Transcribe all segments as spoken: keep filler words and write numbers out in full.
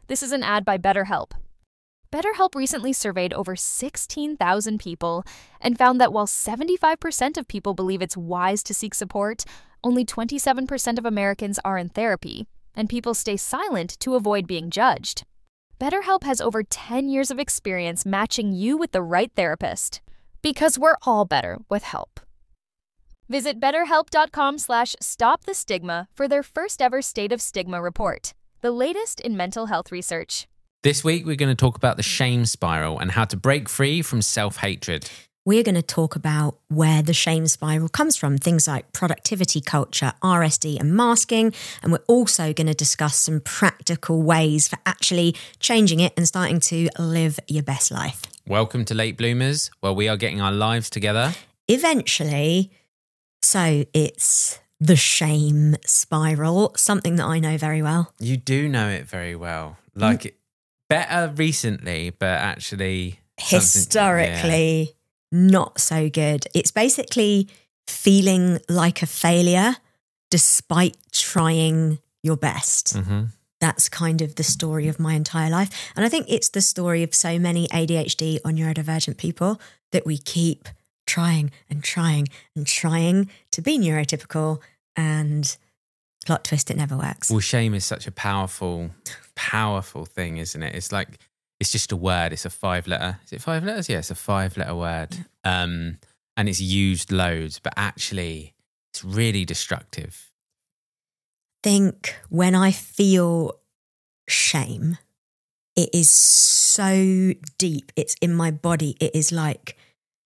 This is an ad by BetterHelp. BetterHelp recently surveyed over sixteen thousand people and found that while seventy-five percent of people believe it's wise to seek support, only twenty-seven percent of Americans are in therapy, and people stay silent to avoid being judged. BetterHelp has over ten years of experience matching you with the right therapist. Because we're all better with help. Visit betterhelp.com slash stop the stigma for their first ever State of Stigma report, the latest in mental health research. This week, we're going to talk about the shame spiral and how to break free from self-hatred. We're going to talk about where the shame spiral comes from, things like productivity culture, R S D and masking. And we're also going to discuss some practical ways for actually changing it and starting to live your best life. Welcome to Late Bloomers, where we are getting our lives together. Eventually. So it's the shame spiral, something that I know very well. You do know it very well. Like, mm. better recently, but actually... Historically... Yeah. Not so good. It's basically feeling like a failure despite trying your best. Mm-hmm. That's kind of the story of my entire life. And I think it's the story of so many A D H D or neurodivergent people that we keep trying and trying and trying to be neurotypical, and plot twist, it never works. Well, shame is such a powerful, powerful thing, isn't it? It's like... It's just a word. It's a five letter. Is it five letters? Yeah, it's a five letter word. Um, and it's used loads, but actually it's really destructive. Think when I feel shame, it is so deep. It's in my body. It is like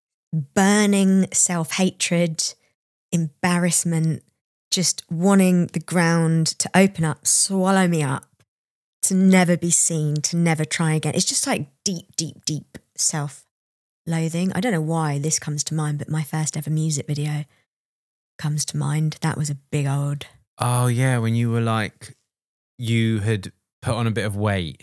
burning self-hatred, embarrassment, just wanting the ground to open up, swallow me up. To never be seen, to never try again. It's just like deep, deep, deep self-loathing. I don't know why this comes to mind, but my first ever music video comes to mind. That was a big old... Oh, yeah, when you were like, you had put on a bit of weight.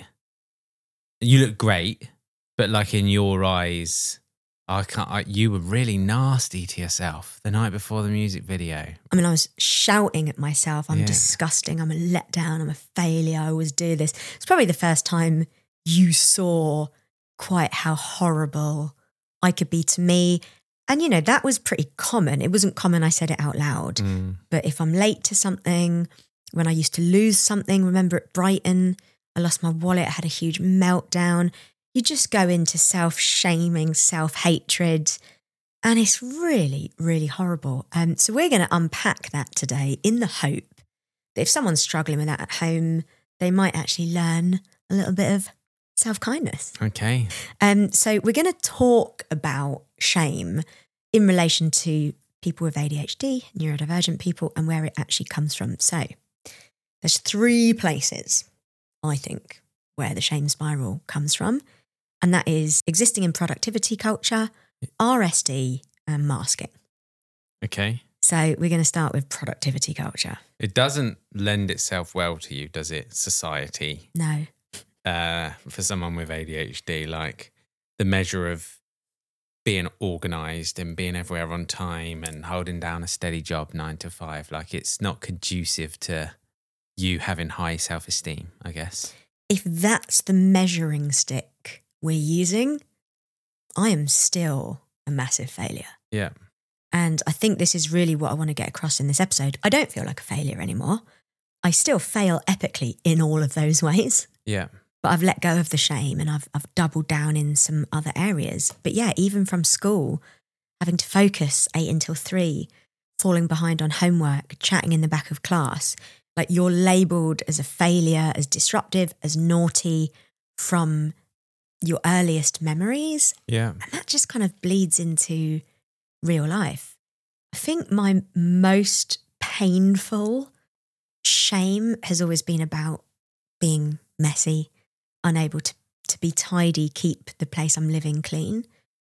You look great, but like in your eyes... I can't. I, you were really nasty to yourself the night before the music video. I mean, I was shouting at myself. I'm yeah. disgusting. I'm a letdown. I'm a failure. I always do this. It's probably the first time you saw quite how horrible I could be to me. And, you know, that was pretty common. It wasn't common I said it out loud. Mm. But if I'm late to something, when I used to lose something, remember at Brighton, I lost my wallet, I had a huge meltdown. You just go into self-shaming, self-hatred, and it's really, really horrible. Um, so we're going to unpack that today in the hope that if someone's struggling with that at home, they might actually learn a little bit of self-kindness. Okay. Um, so we're going to talk about shame in relation to people with A D H D, neurodivergent people, and where it actually comes from. So there's three places, I think, where the shame spiral comes from. And that is existing in productivity culture, R S D, and masking. Okay. So we're going to start with productivity culture. It doesn't lend itself well to you, does it? Society. No. Uh, for someone with A D H D, like the measure of being organised and being everywhere on time and holding down a steady job nine to five, like it's not conducive to you having high self-esteem, I guess. If that's the measuring stick we're using, I am still a massive failure. Yeah. And I think this is really what I want to get across in this episode. I don't feel like a failure anymore. I still fail epically in all of those ways. Yeah. But I've let go of the shame and I've I've doubled down in some other areas. But yeah, even from school, having to focus eight until three, falling behind on homework, chatting in the back of class, like you're labelled as a failure, as disruptive, as naughty from your earliest memories. Yeah. And that just kind of bleeds into real life. I think my most painful shame has always been about being messy, unable to, to be tidy, keep the place I'm living clean.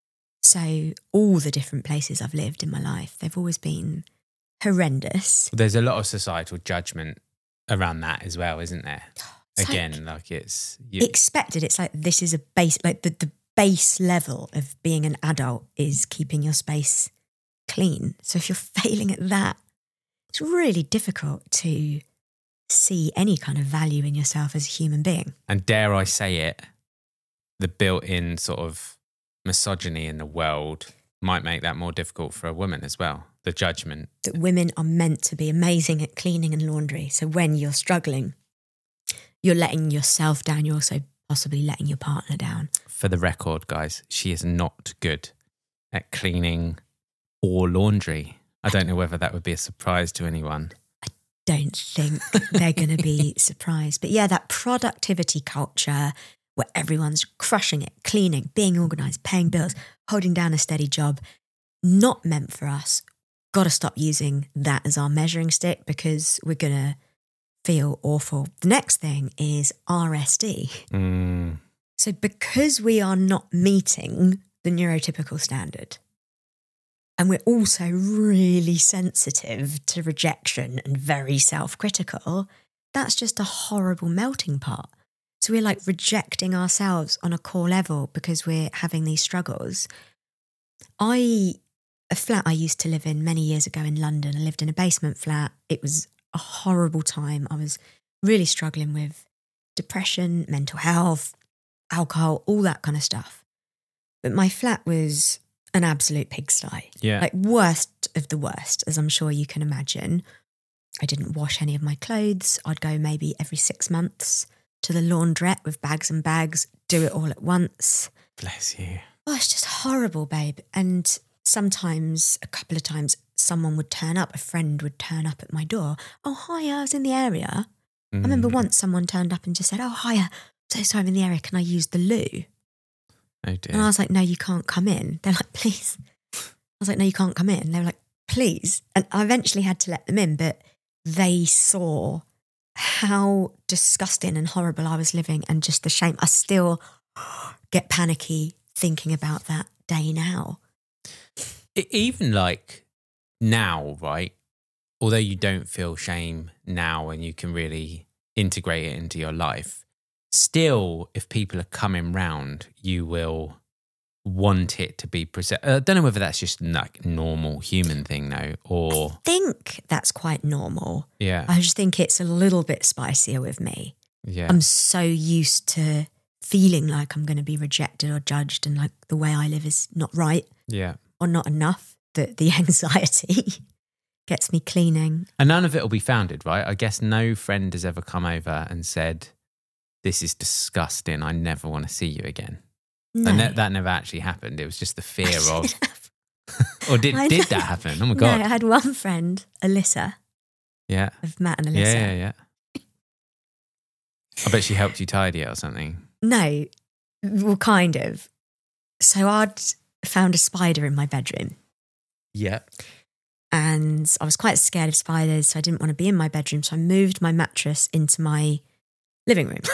So all the different places I've lived in my life, they've always been horrendous. There's a lot of societal judgment around that as well, isn't there? It's Again, like, like it's... You... expected. It's like this is a base, like the, the base level of being an adult is keeping your space clean. So if you're failing at that, it's really difficult to see any kind of value in yourself as a human being. And dare I say it, the built-in sort of misogyny in the world might make that more difficult for a woman as well. The judgment. That women are meant to be amazing at cleaning and laundry. So when you're struggling, you're letting yourself down. You're also possibly letting your partner down. For the record, guys, she is not good at cleaning or laundry. I don't know whether that would be a surprise to anyone. I don't think they're going to be surprised. But yeah, that productivity culture where everyone's crushing it, cleaning, being organised, paying bills, holding down a steady job, not meant for us. Got to stop using that as our measuring stick because we're going to feel awful. The next thing is R S D. Mm. So because we are not meeting the neurotypical standard, and we're also really sensitive to rejection and very self-critical, that's just a horrible melting pot. So we're like rejecting ourselves on a core level because we're having these struggles. I, a flat I used to live in many years ago in London, I lived in a basement flat. It was a horrible time. I was really struggling with depression, mental health, alcohol, all that kind of stuff. But my flat was an absolute pigsty. Yeah. Like worst of the worst, as I'm sure you can imagine. I didn't wash any of my clothes. I'd go maybe every six months to the laundrette with bags and bags, do it all at once. Bless you. Oh, it's just horrible, babe. And sometimes, a couple of times, someone would turn up, a friend would turn up at my door. Oh, hi, I was in the area. Mm. I remember once someone turned up and just said, oh, hiya, so sorry, I'm in the area, can I use the loo? Oh dear. And I was like, no, you can't come in. They're like, please. I was like, no, you can't come in. They were like, please. And I eventually had to let them in, but they saw how disgusting and horrible I was living and just the shame. I still get panicky thinking about that day now. It, even like now, right? Although you don't feel shame now and you can really integrate it into your life, still, if people are coming round, you will want it to be present. I don't know whether that's just like normal human thing though, or I think that's quite normal. yeah, I just think it's a little bit spicier with me. yeah. I'm so used to feeling like I'm going to be rejected or judged and like the way I live is not right Yeah. or not enough that the anxiety gets me cleaning. And none of it will be founded, right? I guess no friend has ever come over and said, this is disgusting, I never want to see you again. No. And that, that never actually happened. It was just the fear of... or did I did know. that happen? Oh my God. No, I had one friend, Alyssa, Yeah. of Matt and Alyssa. Yeah, yeah, yeah. I bet she helped you tidy it or something. No, well, kind of. So I'd found a spider in my bedroom Yeah. and I was quite scared of spiders, so I didn't want to be in my bedroom. So I moved my mattress into my living room.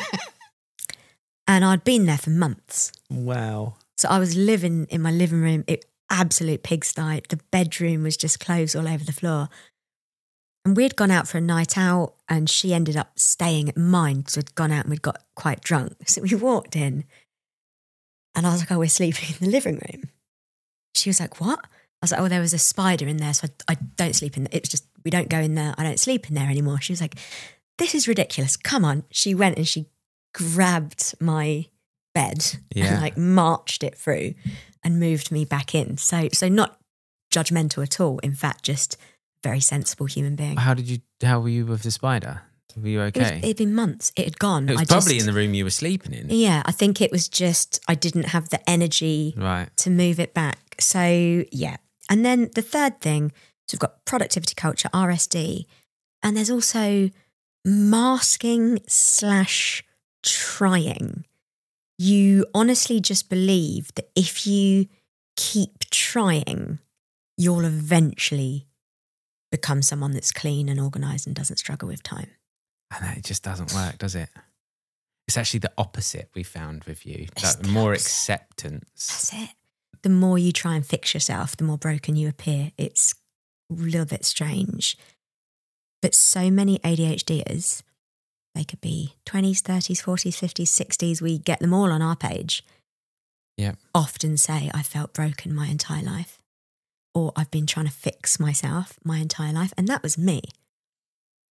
And I'd been there for months. Wow. So I was living in my living room, it absolute pigsty. The bedroom was just clothes all over the floor. And we'd gone out for a night out and she ended up staying at mine because we'd gone out and we'd got quite drunk. So we walked in and I was like, oh, we're sleeping in the living room. She was like, what? I was like, oh, there was a spider in there, so I, I don't sleep in there. It's just, we don't go in there. I don't sleep in there anymore. She was like, this is ridiculous. Come on. She went and she grabbed my bed Yeah. and like marched it through and moved me back in. So, so not judgmental at all. In fact, just very sensible human being. How did you, how were you with the spider? Were you It was, okay? it'd been months. It had gone. It was I probably just, in the room you were sleeping in. Yeah, I think it was just, I didn't have the energy Right. to move it back. So yeah. And then the third thing, so we've got productivity culture, R S D, and there's also masking slash trying. You honestly just believe that if you keep trying, you'll eventually become someone that's clean and organised and doesn't struggle with time. And it just doesn't work, does it? It's actually the opposite we found with you. It's Like the more opposite. acceptance. That's it. The more you try and fix yourself, the more broken you appear. It's a little bit strange. But so many ADHDers, they could be twenties, thirties, forties, fifties, sixties, we get them all on our page, Yeah. often say, I felt broken my entire life. Or I've been trying to fix myself my entire life. And that was me.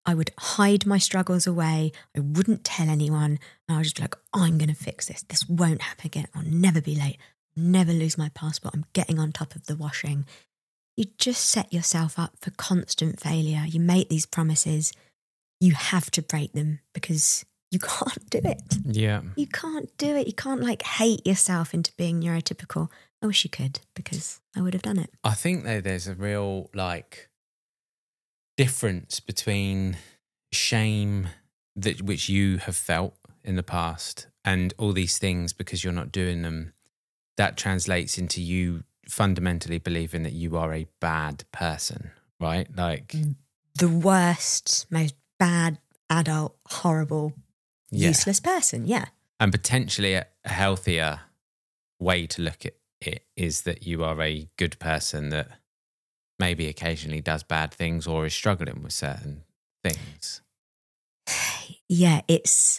I would hide my struggles away. I wouldn't tell anyone. And I was just be like, I'm going to fix this. This won't happen again. I'll never be late. I'll never lose my passport. I'm getting on top of the washing. You just set yourself up for constant failure. You make these promises. You have to break them because you can't do it. Yeah. You can't do it. You can't like hate yourself into being neurotypical. I wish you could because I would have done it. I think though there's a real like difference between shame that which you have felt in the past and all these things because you're not doing them. That translates into you fundamentally believing that you are a bad person, right? Like the worst, most bad, adult, horrible, yeah. useless person. Yeah. And potentially a healthier way to look at it is that you are a good person that maybe occasionally does bad things or is struggling with certain things. Yeah, it's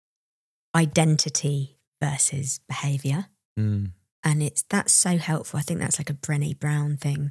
identity versus behaviour. Mm. And it's that's so helpful. I think that's like a Brené Brown thing.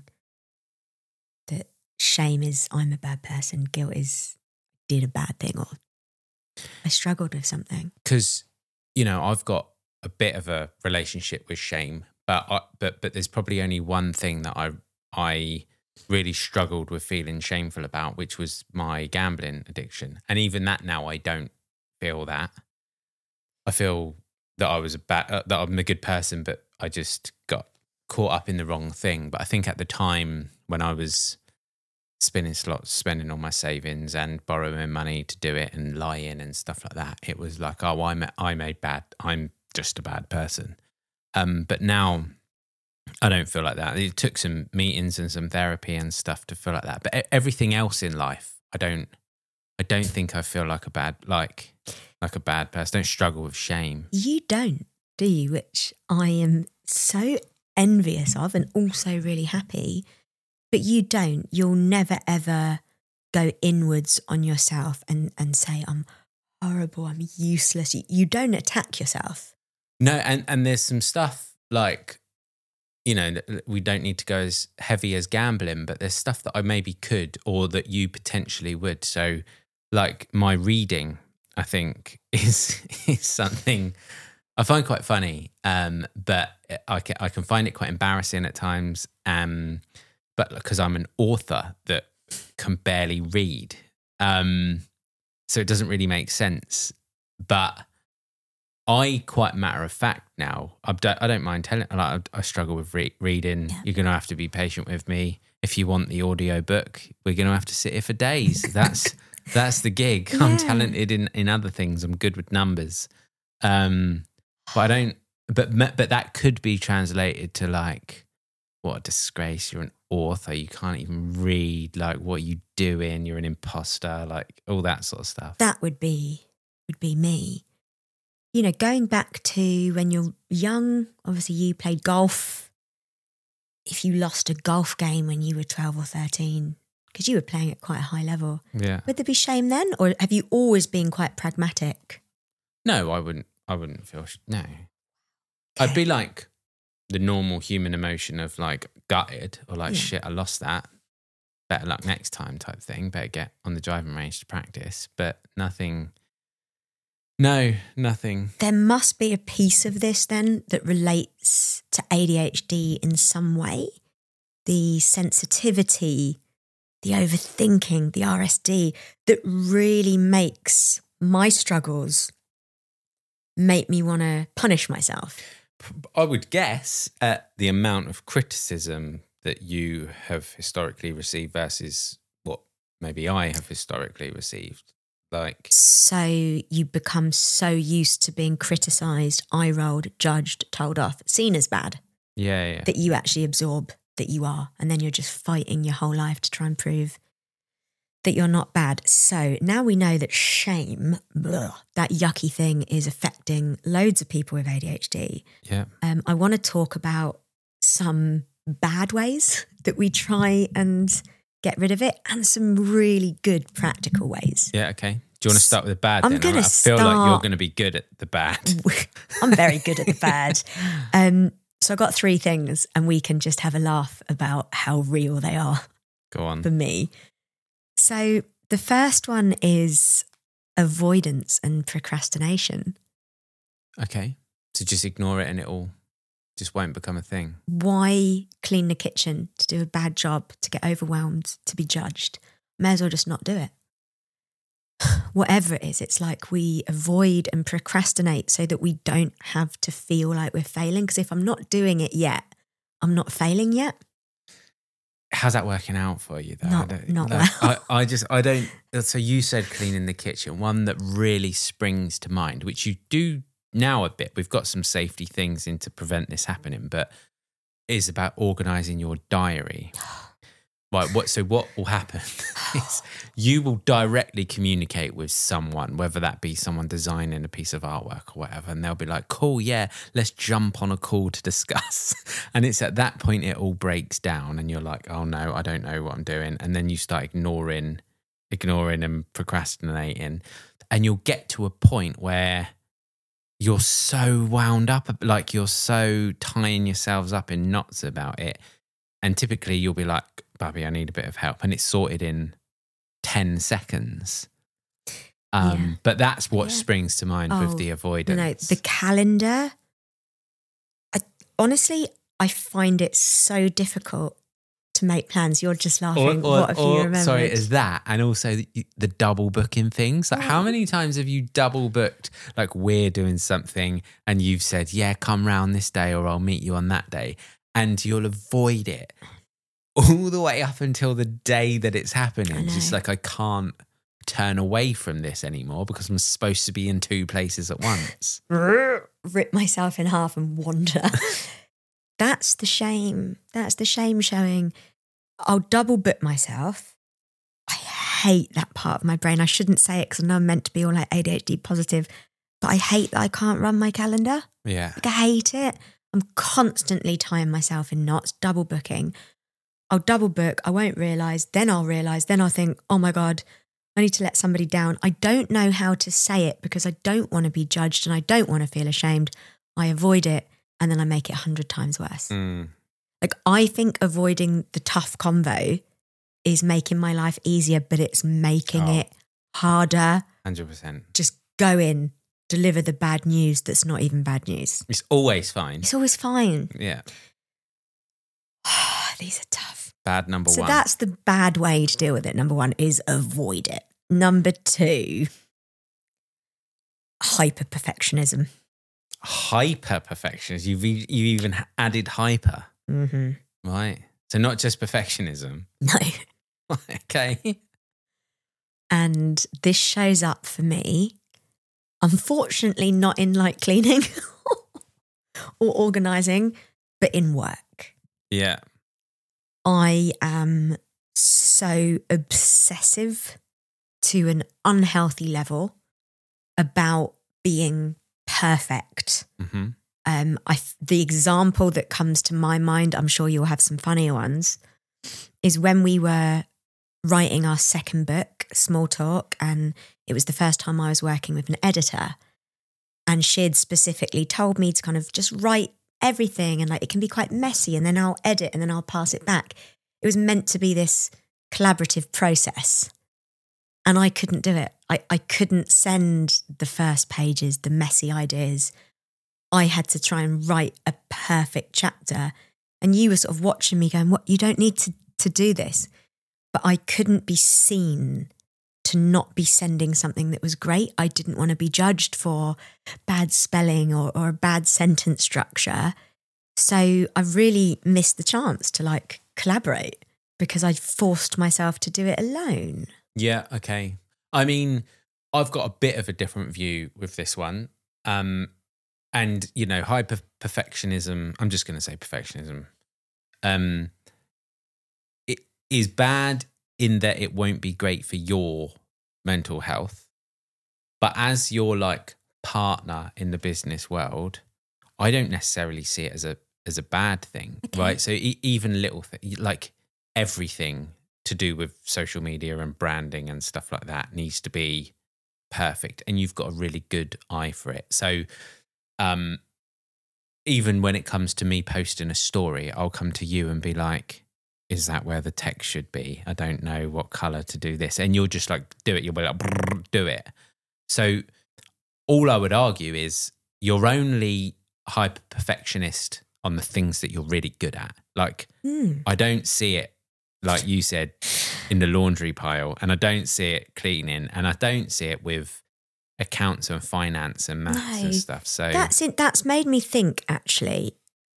That shame is I'm a bad person, guilt is did a bad thing or I struggled with something. Because, you know, I've got a bit of a relationship with shame, but I, but but there's probably only one thing that I I really struggled with feeling shameful about, which was my gambling addiction. And even that now, I don't feel that. I feel that I was a bad, uh, that I'm a good person, but I just got caught up in the wrong thing. But I think at the time when I was spinning slots, spending all my savings and borrowing money to do it and lying and stuff like that, it was like, oh, I made, I made bad. I'm just a bad person. Um, but now I don't feel like that. It took some meetings and some therapy and stuff to feel like that. But everything else in life, I don't. I don't think I feel like a bad, like, like a bad person. I don't struggle with shame. You don't, do you? Which I am so envious of and also really happy. But you don't. You'll never ever go inwards on yourself and, and say, I'm horrible, I'm useless. You, you don't attack yourself. No, and, and there's some stuff like, you know, we don't need to go as heavy as gambling, but there's stuff that I maybe could or that you potentially would. So like my reading, I think, is is something I find quite funny, um, but I can, I can find it quite embarrassing at times. Um, but because I'm an author that can barely read, um, so it doesn't really make sense. But I quite matter of fact now. I don't, I don't mind telling. Like I, I struggle with re- reading. Yeah. You're going to have to be patient with me. If you want the audio book, we're going to have to sit here for days. That's that's the gig. Yeah. I'm talented in, in other things. I'm good with numbers, um, but I don't. But but that could be translated to like, what a disgrace! You're an author. You can't even read. Like, what are you doing? You're an imposter. Like all that sort of stuff. That would be would be me. You know, going back to when you're young, obviously you played golf. If you lost a golf game when you were twelve or thirteen, because you were playing at quite a high level, yeah, would there be shame then? Or have you always been quite pragmatic? No, I wouldn't. I wouldn't feel, sh- no. Okay. I'd be like the normal human emotion of like gutted or like, yeah. shit, I lost that. Better luck next time type thing. Better get on the driving range to practice. But nothing... No, nothing. There must be a piece of this then that relates to A D H D in some way. The sensitivity, the overthinking, the R S D that really makes my struggles make me want to punish myself. I would guess at the amount of criticism that you have historically received versus what maybe I have historically received. Like, so you become so used to being criticised, eye-rolled, judged, told off, seen as bad. Yeah, yeah. That you actually absorb that you are. And then you're just fighting your whole life to try and prove that you're not bad. So now we know that shame, blah, that yucky thing, is affecting loads of people with A D H D. Yeah. Um, I want to talk about some bad ways that we try and get rid of it and some really good practical ways. Yeah, okay. Do you want to start with the bad I'm then? gonna I feel start... like you're going to be good at the bad. I'm very good at the bad. Um, so I got three things and we can just have a laugh about how real they are. Go on. For me. So the first one is avoidance and procrastination. Okay. So just ignore it and it'll just won't become a thing. Why clean the kitchen to do a bad job, to get overwhelmed, to be judged? May as well just not do it. Whatever it is, it's like we avoid and procrastinate so that we don't have to feel like we're failing. Because if I'm not doing it yet, I'm not failing yet. How's that working out for you though? Not, I don't- not like, well. I, I just, I don't, so you said cleaning the kitchen. One that really springs to mind, which you do now a bit. We've got some safety things in to prevent this happening, but is about organising your diary. Right, what, so what will happen is you will directly communicate with someone, whether that be someone designing a piece of artwork or whatever, and they'll be like, cool, yeah, let's jump on a call to discuss. And it's at that point it all breaks down and you're like, oh no, I don't know what I'm doing. And then you start ignoring, ignoring and procrastinating. And you'll get to a point where you're so wound up, like you're so tying yourselves up in knots about it. And typically you'll be like, Babby, I need a bit of help. And it's sorted in ten seconds. Um, Yeah. But that's what Yeah. springs to mind Oh, with the avoidance. No, the calendar. I, honestly, I find it so difficult to make plans. You're just laughing. what have you remembered? Sorry, is that, and also the, the double booking things. Like, how Oh. many times have you double booked? Like, we're doing something, and you've said, "Yeah, come round this day, or I'll meet you on that day," and you'll avoid it all the way up until the day that it's happening. I It's just know. like I can't turn away from this anymore because I'm supposed to be in two places at once. Rip myself in half and wander. That's the shame. That's the shame showing. I'll double book myself. I hate that part of my brain. I shouldn't say it because I know I'm meant to be all like A D H D positive, but I hate that I can't run my calendar. Yeah. Like I hate it. I'm constantly tying myself in knots, double booking. I'll double book. I won't realise. Then I'll realise. Then I'll think, oh my God, I need to let somebody down. I don't know how to say it because I don't want to be judged and I don't want to feel ashamed. I avoid it and then I make it a hundred times worse. Mm. Like I think avoiding the tough convo is making my life easier, but it's making Oh. it harder. one hundred percent. Just go in, deliver the bad news that's not even bad news. It's always fine. It's always fine. Yeah. These are tough. Bad number So one. that's the bad way to deal with it. Number one is avoid it. Number two, hyper perfectionism. Hyper perfectionism. You've e- you even added hyper, Mm-hmm. right? So not just perfectionism. No. Okay. And this shows up for me, unfortunately, not in like cleaning or organising, but in work. Yeah. I am so obsessive to an unhealthy level about being perfect. Mm-hmm. Um, I the example that comes to my mind, I'm sure you'll have some funnier ones, is when we were writing our second book, Small Talk, and it was the first time I was working with an editor, and she'd specifically told me to kind of just write everything, and like it can be quite messy, and then I'll edit, and then I'll pass it back. It was meant to be this collaborative process, and I couldn't do it. I, I couldn't send the first pages, the messy ideas. I had to try and write a perfect chapter. And you were sort of watching me going, what, you don't need to, to do this. But I couldn't be seen to not be sending something that was great. I didn't want to be judged for bad spelling or, or a bad sentence structure. So I really missed the chance to like collaborate because I'd forced myself to do it alone. Yeah. Okay. I mean, I've got a bit of a different view with this one. Um, and, you know, hyper perfectionism, I'm just going to say perfectionism, um, it is bad in that it won't be great for your mental health. But as your like partner in the business world, I don't necessarily see it as a as a bad thing, Okay. right? So e- even little things, like everything to do with social media and branding and stuff like that needs to be perfect, and you've got a really good eye for it. So um, even when it comes to me posting a story, I'll come to you and be like, is that where the text should be? I don't know what color to do this. And you'll just like do it. You'll be like, brrr, do it. So all I would argue is you're only hyper perfectionist on the things that you're really good at. Like, Mm. I don't see it, like you said, in the laundry pile, and I don't see it cleaning, and I don't see it with accounts and finance and maths No, and stuff. So That's it. That's made me think, actually,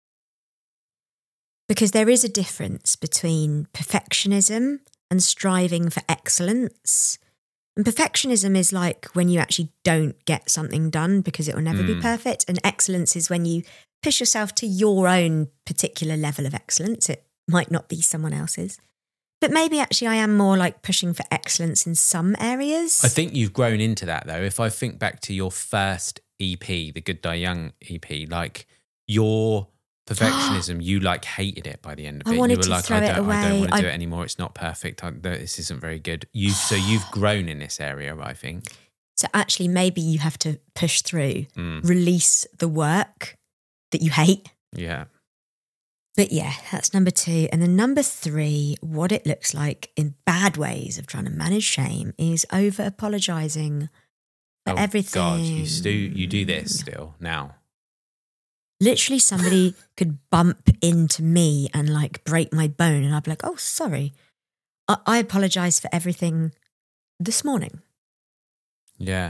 because there is a difference between perfectionism and striving for excellence. And perfectionism is like when you actually don't get something done because it will never be Mm. perfect. And excellence is when you push yourself to your own particular level of excellence. It might not be someone else's. But maybe actually I am more like pushing for excellence in some areas. I think you've grown into that though. If I think back to your first E P, the Good Die Young E P, like your perfectionism, you like hated it by the end of I it. wanted You were to like, throw I it don't, I don't away. want to do I- it anymore. It's not perfect. I, this isn't very good. You so you've grown in this area, I think. So actually maybe you have to push through, Mm, release the work that you hate. yeah. But yeah, that's number two. And then number three, what it looks like in bad ways of trying to manage shame is over apologizing for Oh, everything. God, you stu you do this still now. Literally somebody could bump into me and like break my bone and I'd be like, oh, sorry. I, I apologize for everything this morning. Yeah.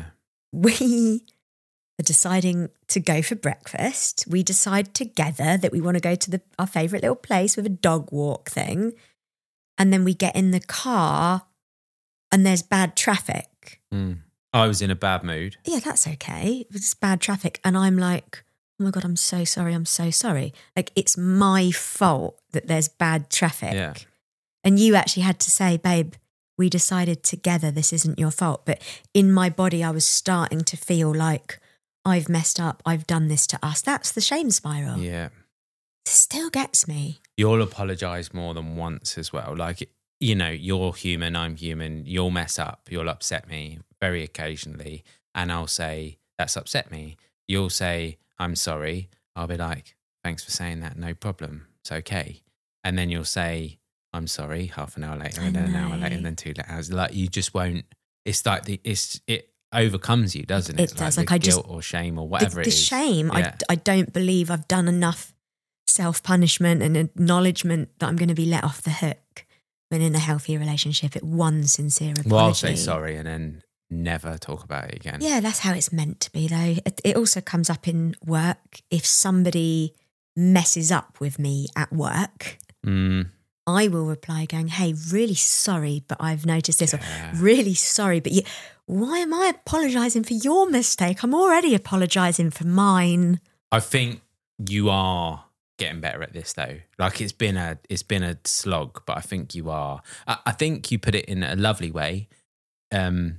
We are deciding to go for breakfast. We decide together that we want to go to the, our favourite little place with a dog walk thing. And then we get in the car and there's bad traffic. Mm. I was in a bad mood. Yeah, that's okay. It's bad traffic. And I'm like, oh my God, I'm so sorry. I'm so sorry. Like, it's my fault that there's bad traffic. Yeah. And you actually had to say, babe, we decided together this isn't your fault. But in my body, I was starting to feel like I've messed up. I've done this to us. That's the shame spiral. Yeah. It still gets me. You'll apologize more than once as well. Like, you know, you're human, I'm human. You'll mess up. You'll upset me very occasionally. And I'll say, that's upset me. You'll say, I'm sorry. I'll be like, thanks for saying that. No problem. It's okay. And then you'll say, I'm sorry, half an hour later, and then an hour later, and then two hours. Like, you just won't, it's like the, it's, it overcomes you, doesn't it? It does. Like, Like, the I guilt just- or shame or whatever the, it the is. shame, Yeah. I, I don't believe I've done enough self-punishment and acknowledgement that I'm going to be let off the hook when in a healthy relationship at one sincere apology. Well, I'll say sorry and then never talk about it again. Yeah, that's how it's meant to be, though. It, it also comes up in work. If somebody messes up with me at work, Mm, I will reply going, hey, really sorry, but I've noticed this. Yeah. Or really sorry, but you, why am I apologising for your mistake? I'm already apologising for mine. I think you are getting better at this though. Like, it's been a it's been a slog, but I think you are. I, I think you put it in a lovely way. Um,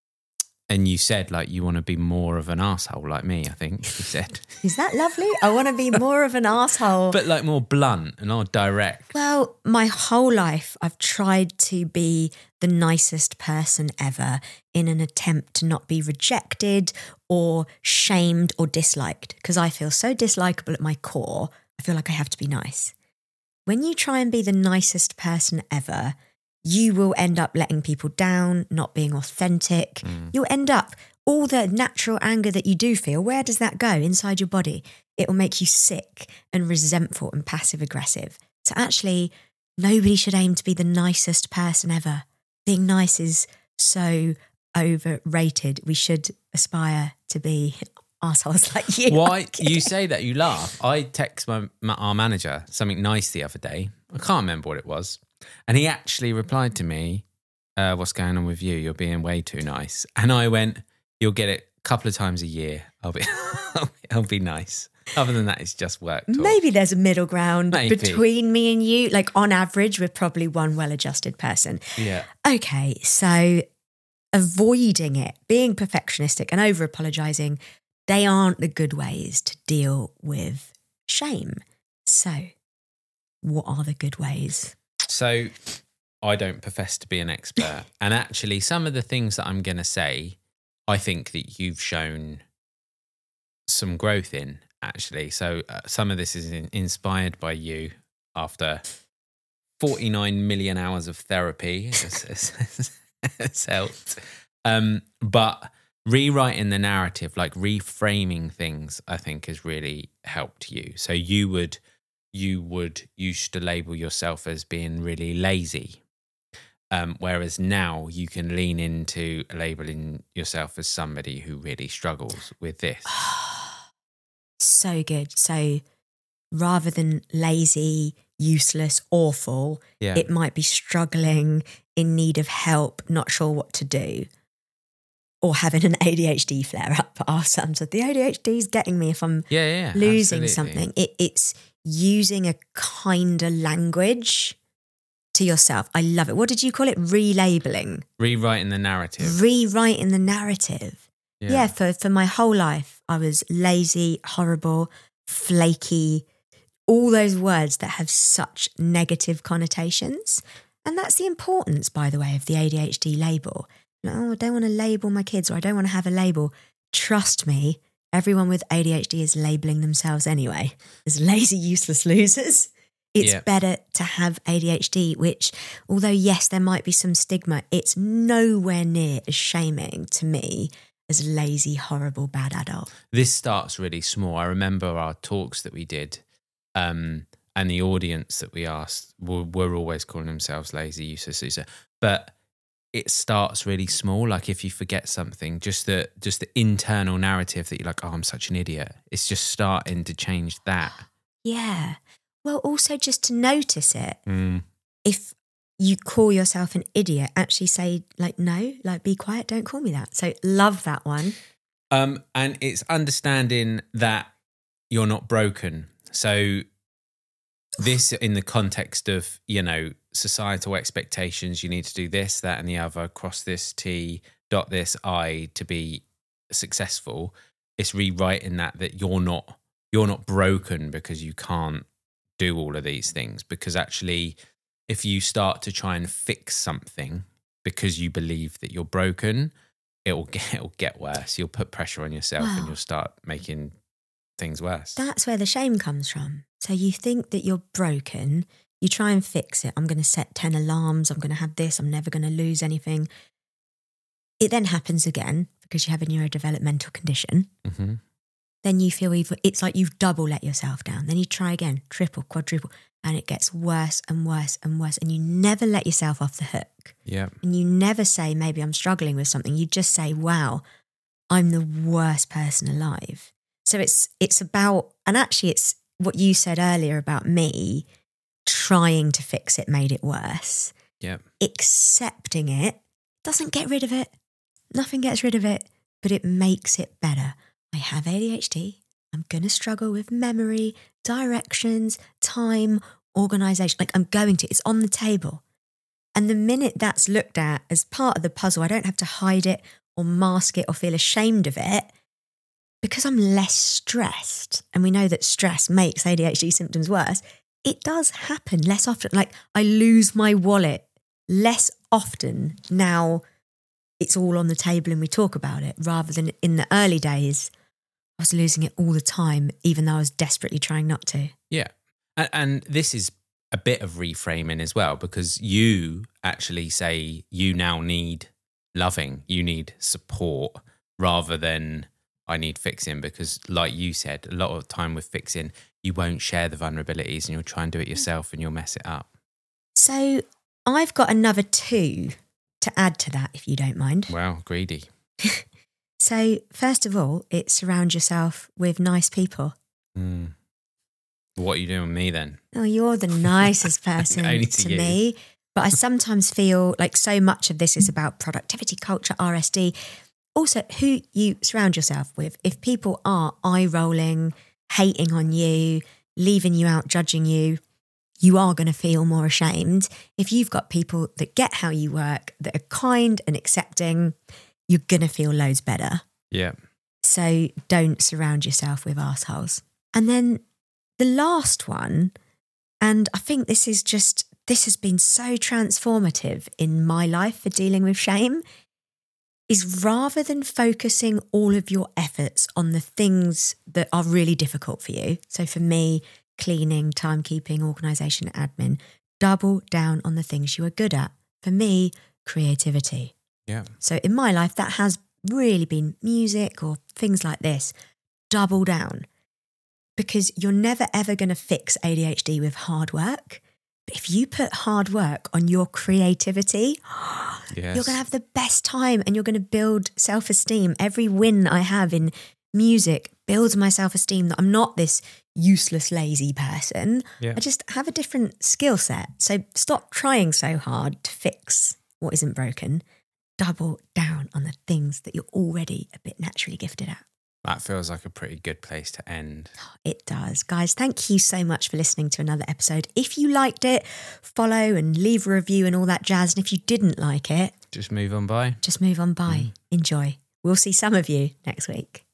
and you said like you want to be more of an arsehole like me, I think you said. Is that lovely? I want to be more of an asshole. But like more blunt and more direct. Well, my whole life I've tried to be the nicest person ever in an attempt to not be rejected or shamed or disliked, because I feel so dislikable at my core. I feel like I have to be nice. When you try and be the nicest person ever, you will end up letting people down, not being authentic. Mm. You'll end up, all the natural anger that you do feel, where does that go? Inside your body. It will make you sick and resentful and passive aggressive. So actually, nobody should aim to be the nicest person ever. Being nice is so overrated. We should aspire to be assholes like you. Why you say that? You laugh. I text my, my our manager something nice the other day. I can't remember what it was, and he actually replied to me, uh, "What's going on with you? You're being way too nice." And I went, "You'll get it a couple of times a year. I'll be, I'll be nice." Other than that, it's just work talk. Maybe there's a middle ground Maybe. between me and you. Like on average, we're probably one well-adjusted person. Yeah. Okay, so avoiding it, being perfectionistic and over-apologising, they aren't the good ways to deal with shame. So what are the good ways? So I don't profess to be an expert. And actually, some of the things that I'm going to say, I think that you've shown some growth in, actually. So uh, some of this is in, inspired by you after forty-nine million hours of therapy has, has, has helped. Um, but rewriting the narrative, like reframing things, I think has really helped you. So you would, you would used to label yourself as being really lazy. Um, whereas now you can lean into labeling yourself as somebody who really struggles with this. So good. So rather than lazy, useless, awful, Yeah. it might be struggling, in need of help, not sure what to do, or having an A D H D flare up. Our son said, the A D H D is getting me if I'm Yeah, yeah, losing absolutely. something. It, it's using a kinder language to yourself. I love it. What did you call it? Relabeling. Rewriting the narrative. Rewriting the narrative. Yeah, yeah for, for my whole life, I was lazy, horrible, flaky, all those words that have such negative connotations. And that's the importance, by the way, of the A D H D label. Oh, I don't want to label my kids, or I don't want to have a label. Trust me, everyone with A D H D is labeling themselves anyway as lazy, useless losers. It's yeah. better to have A D H D, which, although, yes, there might be some stigma, it's nowhere near as shaming to me as lazy, horrible, bad adult. This starts really small. I remember our talks that we did, um, and the audience that we asked were, were always calling themselves lazy, useless, loser. But it starts really small. Like if you forget something, just the just the internal narrative that you're like, oh, I'm such an idiot. It's just starting to change that. Yeah. Well, also just to notice it. Mm. If you call yourself an idiot, actually say like, no, like be quiet, don't call me that. So love that one. Um, and it's understanding that you're not broken. So this in the context of, you know, societal expectations, you need to do this, that and the other, cross this T, dot this I to be successful. It's rewriting that, that you're not, you're not broken because you can't do all of these things. Because actually, if you start to try and fix something because you believe that you're broken, it'll get, it'll get worse. You'll put pressure on yourself Wow. and you'll start making things worse. That's where the shame comes from. So you think that you're broken, you try and fix it. I'm going to set ten alarms. I'm going to have this. I'm never going to lose anything. It then happens again because you have a neurodevelopmental condition. Mm-hmm. Then you feel even, it's like you've double let yourself down. Then you try again, triple, quadruple, and it gets worse and worse and worse. And you never let yourself off the hook. Yeah. And you never say, maybe I'm struggling with something. You just say, wow, I'm the worst person alive. So it's it's about, and actually it's what you said earlier about me trying to fix it made it worse. Yeah. Accepting it doesn't get rid of it. Nothing gets rid of it, but it makes it better. I have A D H D. I'm going to struggle with memory, directions, time, organisation. Like I'm going to, it's on the table. And the minute that's looked at as part of the puzzle, I don't have to hide it or mask it or feel ashamed of it because I'm less stressed. And we know that stress makes A D H D symptoms worse. It does happen less often. Like I lose my wallet less often now. It's all on the table and we talk about it, rather than in the early days, I was losing it all the time, even though I was desperately trying not to. Yeah. And, and this is a bit of reframing as well, because you actually say you now need loving, you need support, rather than I need fixing, because like you said, a lot of time with fixing, you won't share the vulnerabilities and you'll try and do it yourself and you'll mess it up. So I've got another two to add to that, if you don't mind. Wow, greedy. So first of all, it's surround yourself with nice people. Mm. What are you doing with me then? Oh, you're the nicest person Only to, to you. me. But I sometimes feel like so much of this is about productivity culture, R S D. Also, who you surround yourself with. If people are eye-rolling, hating on you, leaving you out, judging you, you are going to feel more ashamed. If you've got people that get how you work, that are kind and accepting, you're going to feel loads better. Yeah. So don't surround yourself with assholes. And then the last one, and I think this is just, this has been so transformative in my life for dealing with shame, is rather than focusing all of your efforts on the things that are really difficult for you. So for me, cleaning, timekeeping, organisation, admin, Double down on the things you are good at. For me, creativity. Yeah. So in my life, that has really been music or things like this. Double down. Because you're never ever going to fix A D H D with hard work. But if you put hard work on your creativity, yes. you're going to have the best time and you're going to build self-esteem. Every win I have in music builds my self-esteem that I'm not this useless, lazy person. Yeah. I just have a different skill set. So stop trying so hard to fix what isn't broken. Double down on the things that you're already a bit naturally gifted at. That feels like a pretty good place to end. It does. Guys, thank you so much for listening to another episode. If you liked it, follow and leave a review and all that jazz. And if you didn't like it, just move on by. Just move on by. Mm. Enjoy. We'll see some of you next week.